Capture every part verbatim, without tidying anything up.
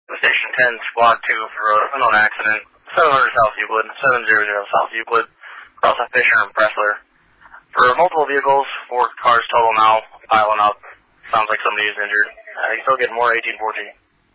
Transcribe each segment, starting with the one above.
Station ten, Squad two for unknown accident, seven hundred South Euclid, seven hundred South Euclid, across at Fisher and Pressler. For multiple vehicles, four cars total now, piling up. Sounds like somebody is injured. Uh, you still get more eighteen fourteen.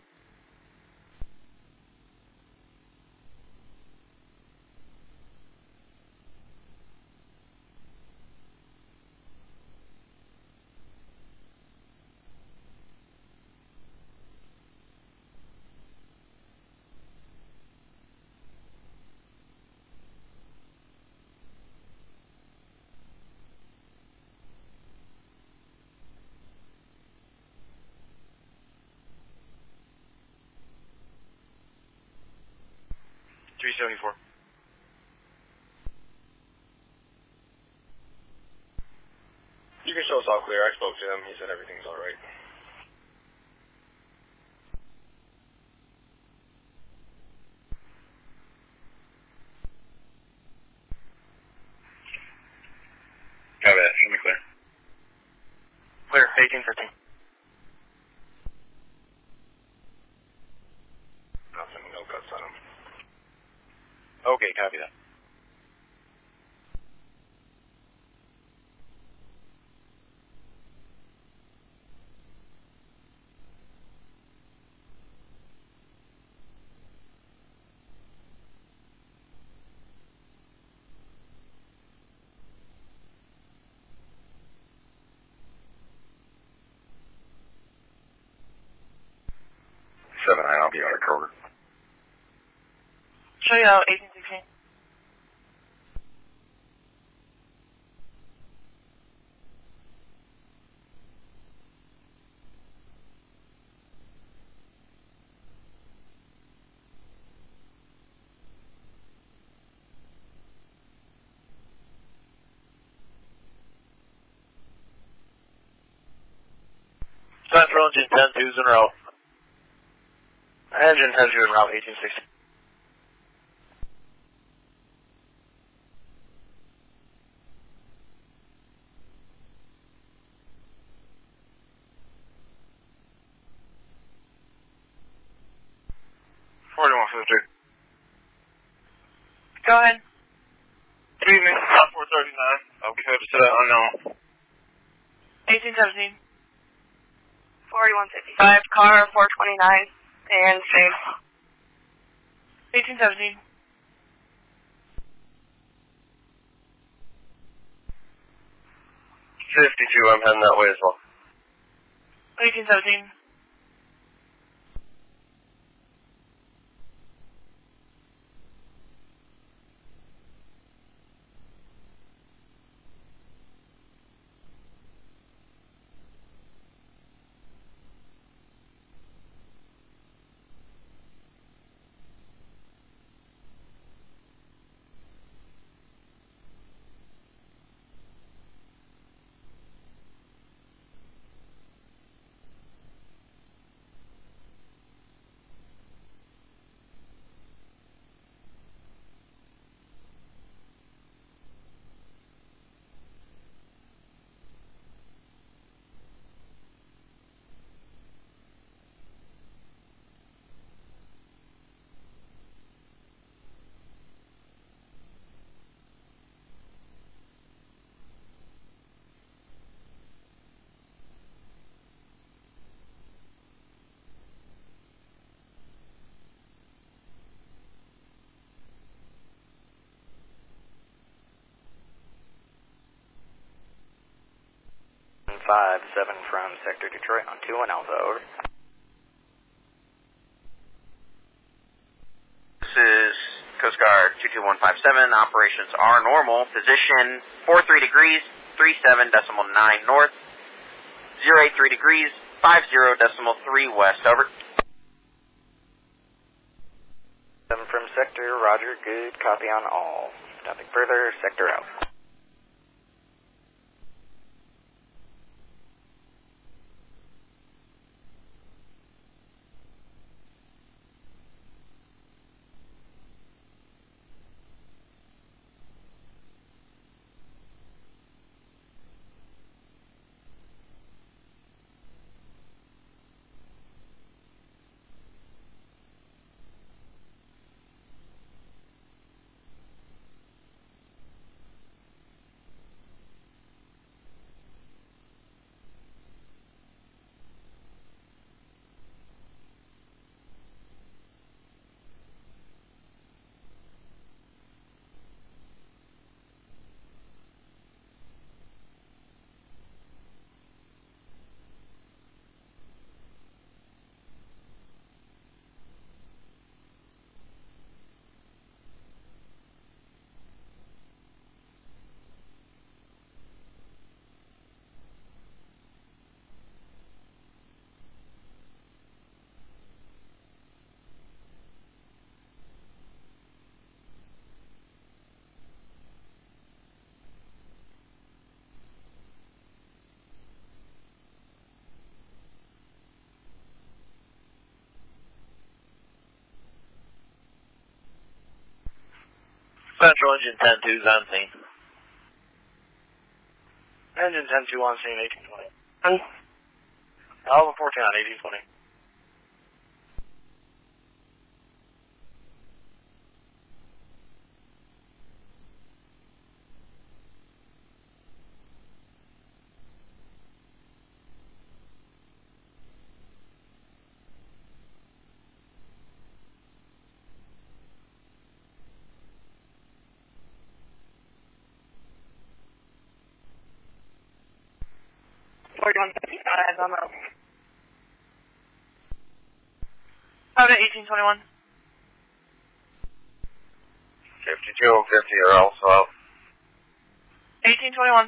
three seventy-four. You can show us all clear. I spoke to him. He said everything's all right. Copy that. Show me clear. Clear, eighteen fifteen. Nothing. No cuts on him. Okay, copy that. seven nine, I'll be on a Kroger. Show you out, eighteen sixteen. Central engine ten two's en route. Engine ten two en route, eighteen sixty. forty-one fifty. Go ahead. Good evening, South four thirty-nine. I'll be headed to that unknown. eighteen seventeen. forty-one fifty-five, car four twenty-nine, and same. eighteen seventeen. fifty-two, I'm heading that way as well. eighteen seventeen. five seven from Sector Detroit on two one Alpha, over. This is Coast Guard two two one five seven. Operations are normal. Position four three degrees, three seven decimal nine north, zero eight three degrees, five zero decimal three west, over. seven from Sector, roger, good, copy on all. Nothing further, Sector out. Central engine ten two's on scene. Engine ten two on scene, eighteen twenty. Alpha fourteen on eighteen twenty. forty-one fifty-five, I'm out. Out at eighteen twenty-one. fifty-two fifty are also out. eighteen twenty-one.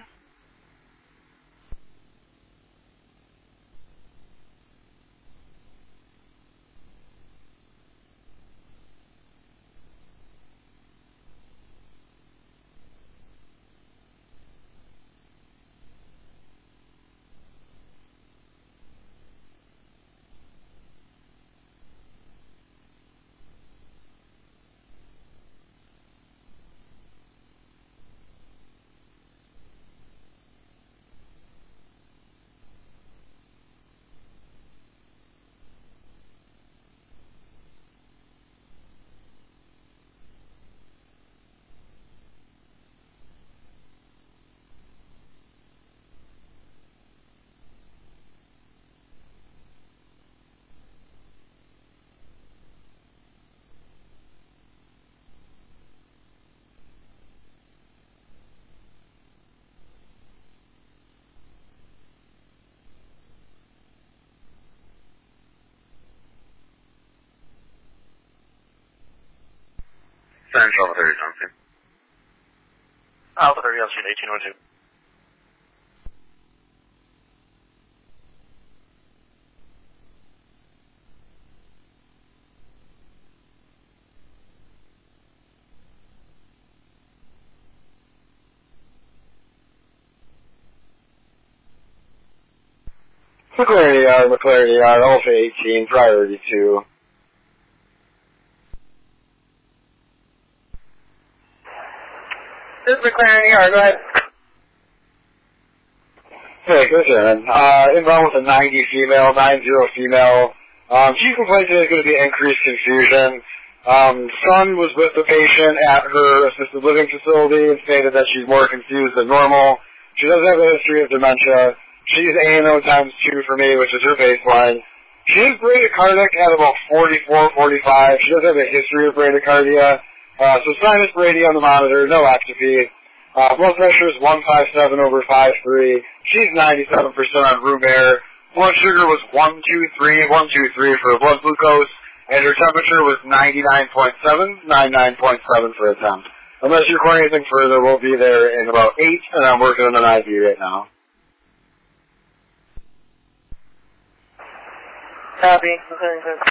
Central thirty on scene. Alpha thirty on scene, eighteen oh two. McLaren E R, McLaren E R, Alpha eighteen, priority two. This is McLaren E R, go ahead. Hey, good Shannon. Uh, inbound with a ninety female, nine zero female. Um, she complains that there's going to be increased confusion. Um, son was with the patient at her assisted living facility and stated that she's more confused than normal. She does have a history of dementia. She's A and O times two for me, which is her baseline. She is bradycardic at about forty-four, forty-five. She does have a history of bradycardia. Uh, so sinus brady on the monitor, no activity. Uh, blood pressure is one fifty-seven over fifty-three. She's ninety-seven percent on room air. Blood sugar was one twenty-three, one twenty-three for blood glucose, and her temperature was ninety-nine point seven, ninety-nine point seven for a temp. Unless you require anything further, we'll be there in about eight, and I'm working on an I V right now. Copy. Okay,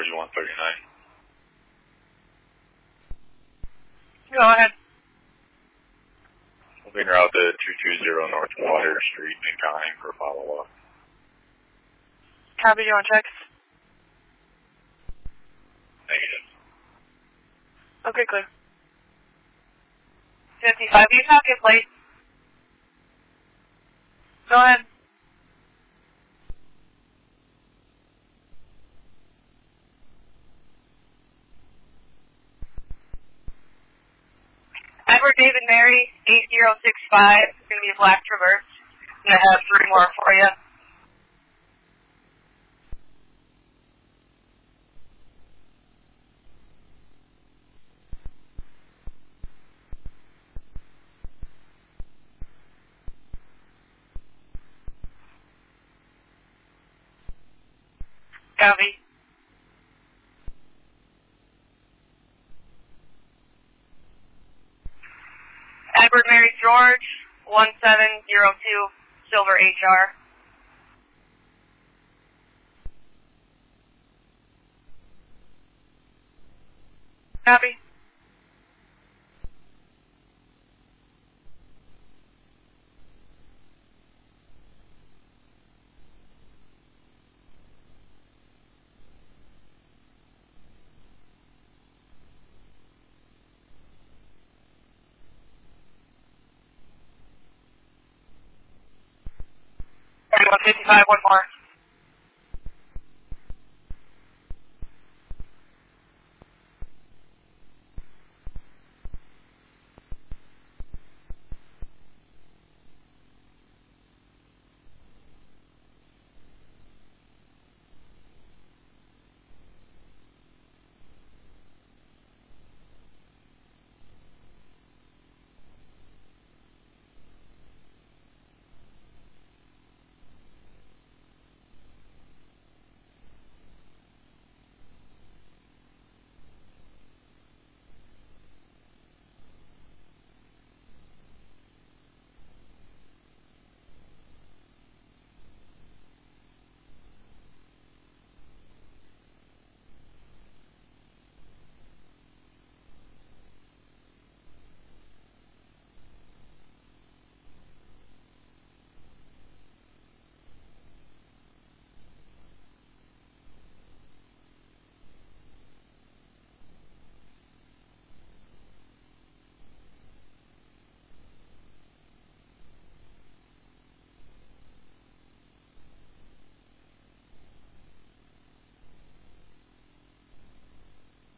thirty-one thirty-nine. Go ahead. Moving route to two two zero North Water Street in Conning for follow-up. Copy, you want checks? Negative. Okay, clear. fifty-five, you talk it, plate. Go ahead. Edward David Mary, eight zero six five. It's going to be a black Traverse. I'm going to have three more for you. Copy. Edward Mary George, one seven zero two, Silver H R. Copy. thirty-one fifty-five, one more.